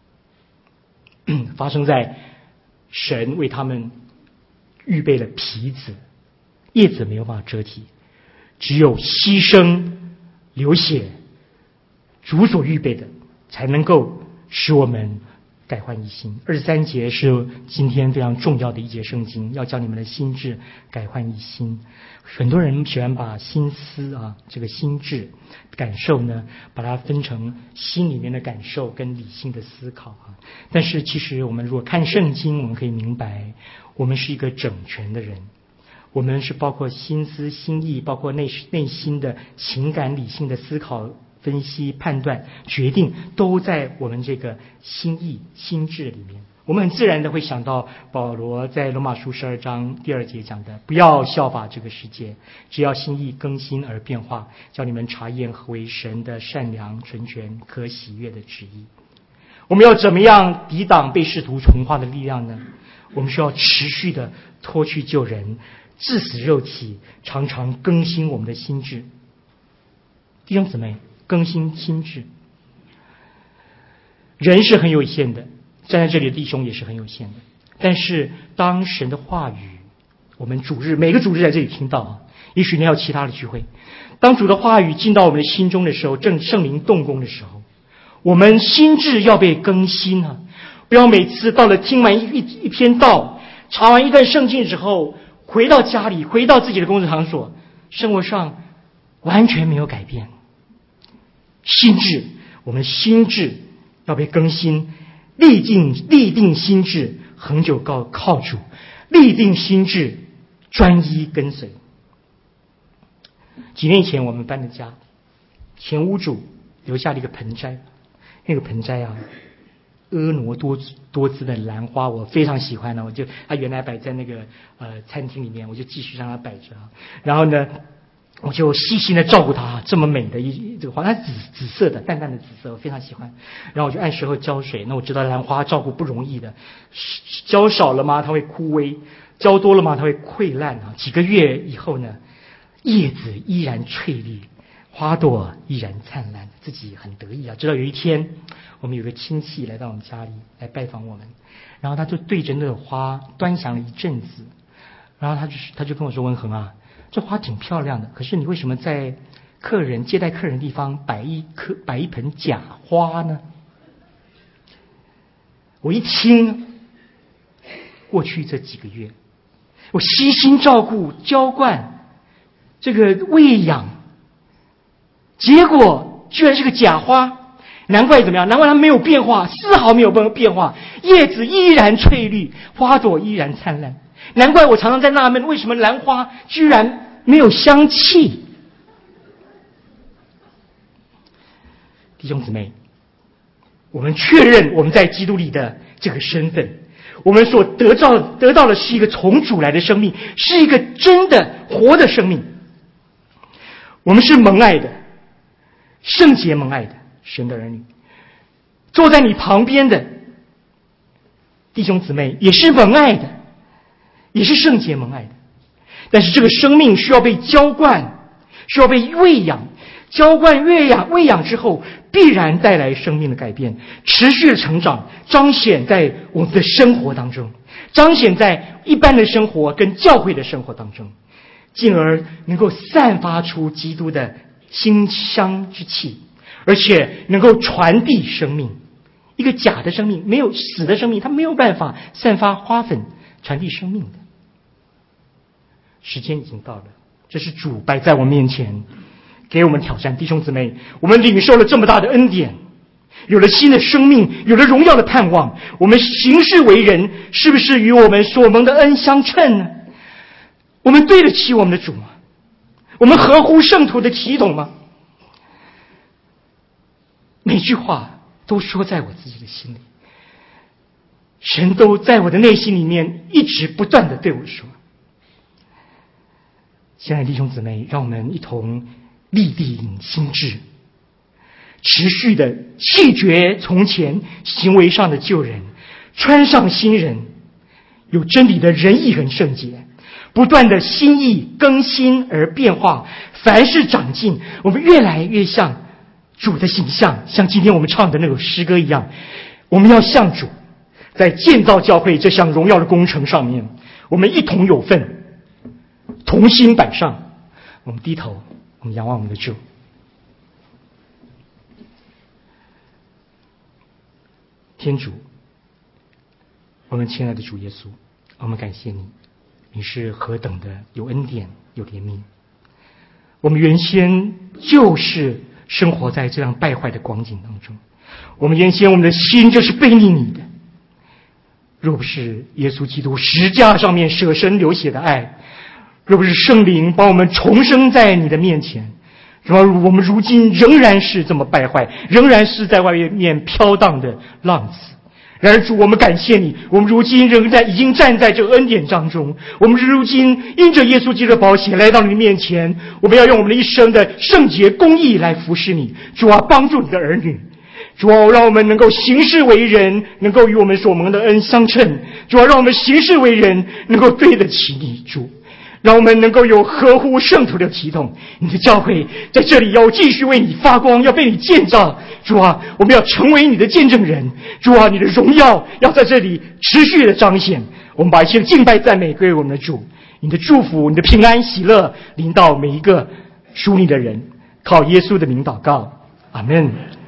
发生在神为他们预备了皮子，叶子没有办法遮体，只有牺牲流血，主所预备的才能够使我们改换一心。二十三节是今天非常重要的一节圣经，要叫你们的心智改换一心。很多人喜欢把心思啊，这个心智感受呢，把它分成心里面的感受跟理性的思考啊。但是其实我们如果看圣经，我们可以明白，我们是一个整全的人，我们是包括心思、心意，包括内内心的情感、理性的思考、分析、判断、决定，都在我们这个心意、心智里面。我们很自然的会想到保罗在罗马书十二章第二节讲的，不要效法这个世界，只要心意更新而变化，叫你们查验何为神的善良、纯全、可喜悦的旨意。我们要怎么样抵挡被世俗重化的力量呢？我们需要持续的脱去旧人，治死肉体，常常更新我们的心智。弟兄姊妹，更新心智。 人是很有限的，站在这里的弟兄也是很有限的。但是当神的话语，我们主日每个主日在这里听到，也许你还有其他的聚会，当主的话语进到我们的心中的时候，正圣灵动工的时候，我们心智要被更新啊！不要每次到了听完一一篇道，查完一段圣经之后，回到家里，回到自己的工作场所，生活上完全没有改变。心智，我们心智要被更新，立定立定心智，恒久靠靠主，立定心智，专一跟随。几年以前我们搬的家，前屋主留下了一个盆栽，那个盆栽啊，婀娜多多姿的兰花，我非常喜欢呢。我就它原来摆在那个呃餐厅里面，我就继续让它摆着啊。然后呢，我就细心的照顾它，这么美的一这个花，它紫紫色的，淡淡的紫色，我非常喜欢。然后我就按时候浇水。那我知道兰花照顾不容易的，浇少了嘛它会枯萎，浇多了嘛它会溃烂啊。几个月以后呢，叶子依然翠绿，花朵依然灿烂，自己很得意啊。直到有一天，我们有个亲戚来到我们家里来拜访我们，然后他就对着那个花端详了一阵子，然后他就他就跟我说：“文恒啊，这花挺漂亮的，可是你为什么在客人接待客人的地方摆一颗摆一盆假花呢？”我一听，过去这几个月，我悉心照顾浇灌这个喂养，结果居然是个假花。难怪怎么样？难怪它没有变化，丝毫没有变化，叶子依然翠绿，花朵依然灿烂。难怪我常常在纳闷，为什么兰花居然没有香气？弟兄姊妹，我们确认我们在基督里的这个身份，我们所得到得到的是一个从主来的生命，是一个真的活的生命。我们是蒙爱的，圣洁蒙爱的神的儿女。坐在你旁边的弟兄姊妹也是蒙爱的，也是圣洁蒙爱的。但是这个生命需要被浇灌，需要被喂养，浇灌喂养喂养之后，必然带来生命的改变，持续的成长，彰显在我们的生活当中，彰显在一般的生活跟教会的生活当中，进而能够散发出基督的馨香之气，而且能够传递生命。一个假的生命，没有死的生命，它没有办法散发花粉传递生命的。时间已经到了，这是主摆在我们面前给我们挑战。弟兄姊妹，我们领受了这么大的恩典，有了新的生命，有了荣耀的盼望，我们行事为人是不是与我们所蒙的恩相称呢？我们对得起我们的主吗？我们合乎圣徒的体统吗？每句话都说在我自己的心里，神都在我的内心里面一直不断的对我说。亲爱的弟兄姊妹，让我们一同立定心志，持续的弃绝从前行为上的旧人，穿上新人，有真理的仁义和圣洁，不断的心意更新而变化，凡事长进，我们越来越像主的形象，像今天我们唱的那首诗歌一样，我们要向主，在建造教会这项荣耀的工程上面，我们一同有份，同心摆上。我们低头，我们仰望我们的主。天主，我们亲爱的主耶稣，我们感谢你，你是何等的有恩典有怜悯。我们原先就是生活在这样败坏的光景当中，我们原先我们的心就是背逆你的，若不是耶稣基督十架上面舍身流血的爱，若不是圣灵把我们重生在你的面前，我们如今仍然是这么败坏，仍然是在外面飘荡的浪子。然而主，我们感谢你，我们如今仍然已经站在这个恩典当中，我们如今因着耶稣基督的宝血来到你的面前，我们要用我们的一生的圣洁公义来服侍你。主啊，帮助你的儿女，主啊，让我们能够行事为人，能够与我们所蒙的恩相称。主啊，让我们行事为人能够对得起你。主， 让我们能够有合乎圣徒的体统。你的教会在这里要继续为你发光，要被你建造。主啊，我们要成为你的见证人。主啊，你的荣耀要在这里持续的彰显。我们把一切的敬拜赞美归我们的主。你的祝福，你的平安喜乐临到每一个属你的人。靠耶稣的名祷告，阿们。